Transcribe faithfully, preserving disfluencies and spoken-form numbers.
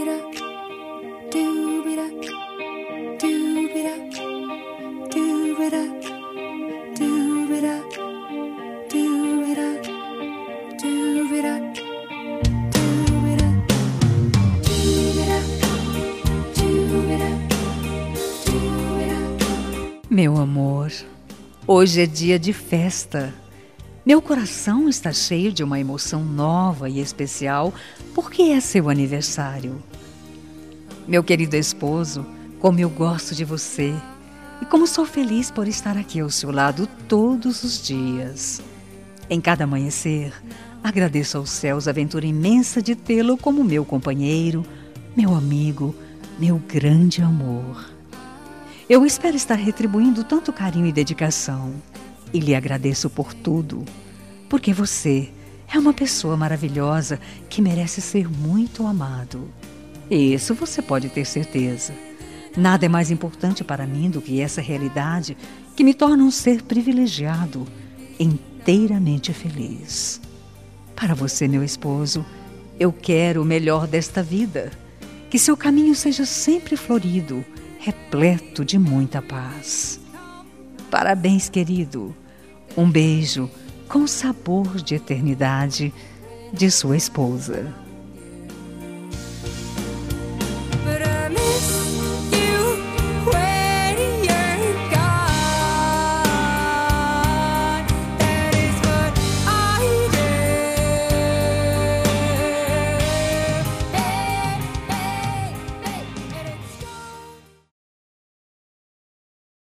Meu amor, hoje é dia de festa. Meu coração está cheio de uma emoção nova e especial porque é seu aniversário. Meu querido esposo, como eu gosto de você e como sou feliz por estar aqui ao seu lado todos os dias. Em cada amanhecer, agradeço aos céus a aventura imensa de tê-lo como meu companheiro, meu amigo, meu grande amor. Eu espero estar retribuindo tanto carinho e dedicação. E lhe agradeço por tudo, porque você é uma pessoa maravilhosa que merece ser muito amado. E isso você pode ter certeza. Nada é mais importante para mim do que essa realidade que me torna um ser privilegiado, inteiramente feliz. Para você, meu esposo, eu quero o melhor desta vida. Que seu caminho seja sempre florido, repleto de muita paz. Parabéns, querido. Um beijo com sabor de eternidade de sua esposa.